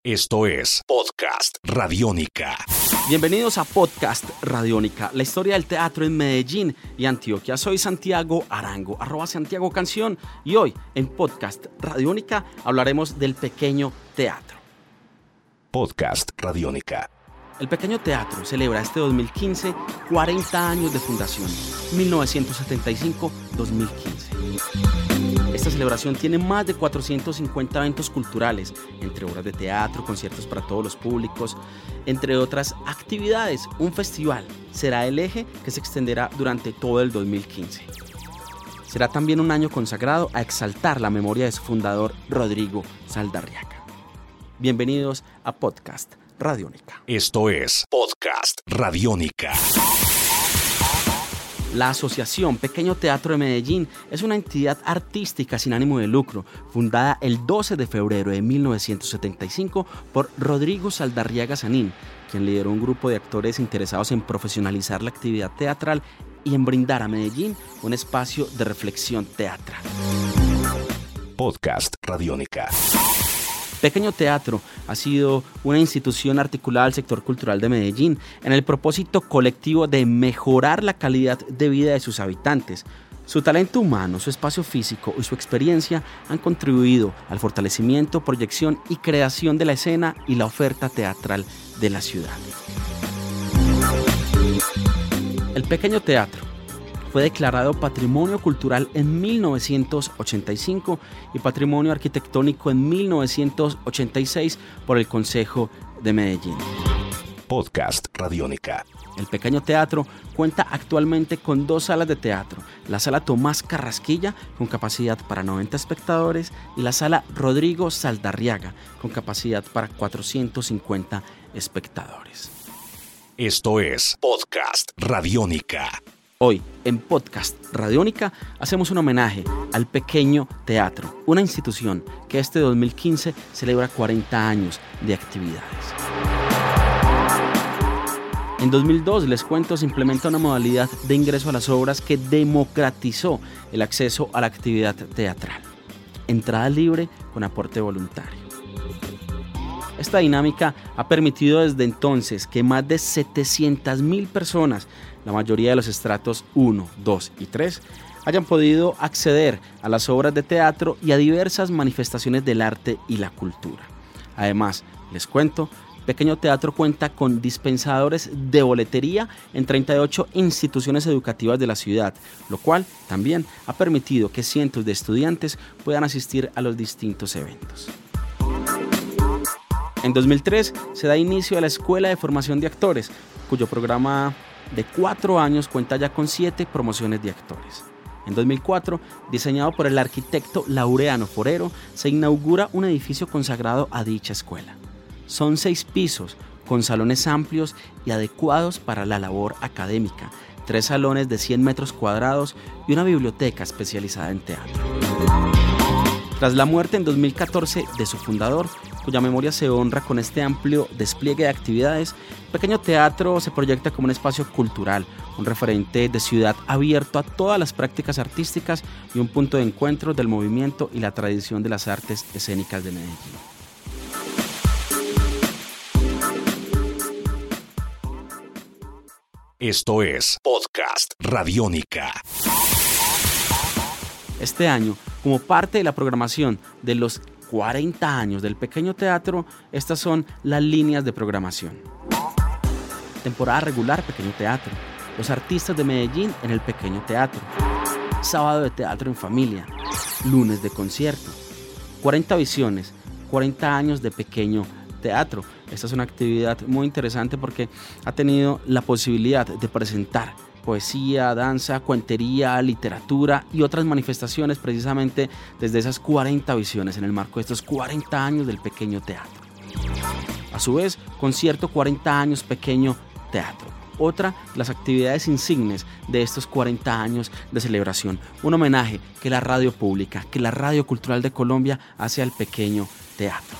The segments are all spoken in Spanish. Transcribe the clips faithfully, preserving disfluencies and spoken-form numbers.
Esto es Podcast Radiónica. Bienvenidos a Podcast Radiónica, la historia del teatro en Medellín y Antioquia. Soy Santiago Arango, arroba Santiago Canción, y hoy en Podcast Radiónica hablaremos del pequeño teatro. Podcast Radiónica. El Pequeño Teatro celebra este dos mil quince cuarenta años de fundación, mil novecientos setenta y cinco a dos mil quince. Esta celebración tiene más de cuatrocientos cincuenta eventos culturales, entre obras de teatro, conciertos para todos los públicos, entre otras actividades. Un festival será el eje que se extenderá durante todo el dos mil quince. Será también un año consagrado a exaltar la memoria de su fundador, Rodrigo Saldarriaga. Bienvenidos a Podcast Radiónica. Esto es Podcast Radiónica. La Asociación Pequeño Teatro de Medellín es una entidad artística sin ánimo de lucro, fundada el doce de febrero de mil novecientos setenta y cinco por Rodrigo Saldarriaga Sanín, quien lideró un grupo de actores interesados en profesionalizar la actividad teatral y en brindar a Medellín un espacio de reflexión teatral. Podcast Radiónica. Pequeño Teatro ha sido una institución articulada al sector cultural de Medellín en el propósito colectivo de mejorar la calidad de vida de sus habitantes. Su talento humano, su espacio físico y su experiencia han contribuido al fortalecimiento, proyección y creación de la escena y la oferta teatral de la ciudad. El Pequeño Teatro fue declarado Patrimonio Cultural en mil novecientos ochenta y cinco y Patrimonio Arquitectónico en mil novecientos ochenta y seis por el Consejo de Medellín. Podcast Radiónica. El Pequeño Teatro cuenta actualmente con dos salas de teatro, la Sala Tomás Carrasquilla, con capacidad para noventa espectadores, y la Sala Rodrigo Saldarriaga, con capacidad para cuatrocientos cincuenta espectadores. Esto es Podcast Radiónica. Hoy, en Podcast Radiónica, hacemos un homenaje al Pequeño Teatro, una institución que este dos mil quince celebra cuarenta años de actividades. En dos mil dos, les cuento, se implementa una modalidad de ingreso a las obras que democratizó el acceso a la actividad teatral. Entrada libre con aporte voluntario. Esta dinámica ha permitido desde entonces que más de setecientas mil personas, la mayoría de los estratos uno, dos y tres, hayan podido acceder a las obras de teatro y a diversas manifestaciones del arte y la cultura. Además, les cuento, Pequeño Teatro cuenta con dispensadores de boletería en treinta y ocho instituciones educativas de la ciudad, lo cual también ha permitido que cientos de estudiantes puedan asistir a los distintos eventos. En dos mil tres se da inicio a la Escuela de Formación de Actores, cuyo programa de cuatro años cuenta ya con siete promociones de actores. En dos mil cuatro, diseñado por el arquitecto Laureano Forero, se inaugura un edificio consagrado a dicha escuela. Son seis pisos, con salones amplios y adecuados para la labor académica, tres salones de cien metros cuadrados y una biblioteca especializada en teatro. Tras la muerte en dos mil catorce de su fundador, cuya memoria se honra con este amplio despliegue de actividades, Pequeño Teatro se proyecta como un espacio cultural, un referente de ciudad abierto a todas las prácticas artísticas y un punto de encuentro del movimiento y la tradición de las artes escénicas de Medellín. Esto es Podcast Radiónica. Este año, como parte de la programación de los cuarenta años del Pequeño Teatro, estas son las líneas de programación. Temporada regular Pequeño Teatro. Los artistas de Medellín en el Pequeño Teatro. Sábado de teatro en familia. Lunes de concierto. cuarenta visiones. cuarenta años de Pequeño Teatro. Esta es una actividad muy interesante porque ha tenido la posibilidad de presentar poesía, danza, cuentería, literatura y otras manifestaciones precisamente desde esas cuarenta visiones en el marco de estos cuarenta años del Pequeño Teatro. A su vez, concierto cuarenta años Pequeño Teatro. Otra de las actividades insignes de estos cuarenta años de celebración. Un homenaje que la radio pública, que la Radio Cultural de Colombia hace al Pequeño Teatro.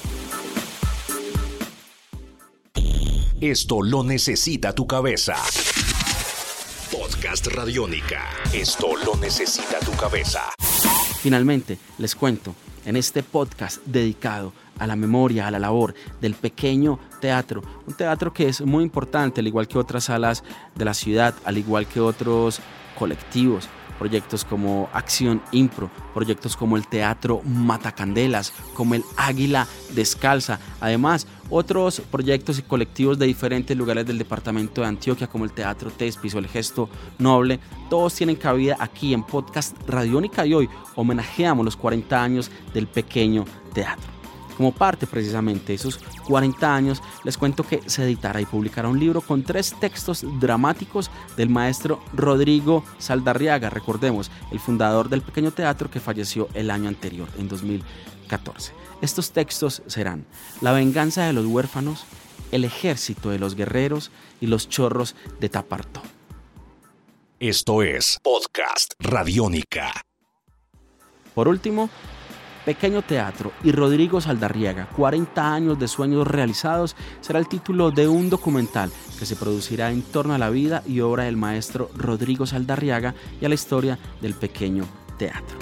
Esto lo necesita tu cabeza. Podcast Radiónica. Esto lo necesita tu cabeza. Finalmente, les cuento, en este podcast dedicado a la memoria, a la labor del pequeño teatro. Un teatro que es muy importante, al igual que otras salas de la ciudad, al igual que otros colectivos. Proyectos como Acción Impro, proyectos como el Teatro Matacandelas, como el Águila Descalza. Además, otros proyectos y colectivos de diferentes lugares del departamento de Antioquia, como el Teatro Tespis o el Gesto Noble, todos tienen cabida aquí en Podcast Radiónica, y hoy homenajeamos los cuarenta años del pequeño teatro. Como parte precisamente de esos cuarenta años, les cuento que se editará y publicará un libro con tres textos dramáticos del maestro Rodrigo Saldarriaga, recordemos, el fundador del pequeño teatro que falleció el año anterior, en dos mil catorce. Estos textos serán La venganza de los huérfanos, El ejército de los guerreros y Los chorros de Tapartó. Esto es Podcast Radiónica. Por último, Pequeño Teatro y Rodrigo Saldarriaga, cuarenta años de sueños realizados, será el título de un documental que se producirá en torno a la vida y obra del maestro Rodrigo Saldarriaga y a la historia del pequeño teatro.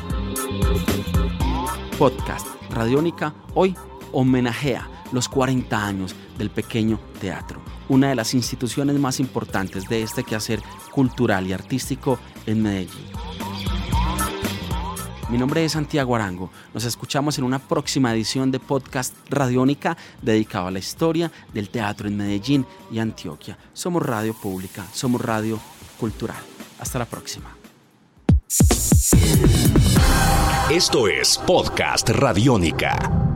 Podcast Radiónica hoy homenajea los cuarenta años del pequeño teatro, una de las instituciones más importantes de este quehacer cultural y artístico en Medellín. Mi nombre es Santiago Arango. Nos escuchamos en una próxima edición de Podcast Radiónica dedicado a la historia del teatro en Medellín y Antioquia. Somos radio pública, somos radio cultural. Hasta la próxima. Esto es Podcast Radiónica.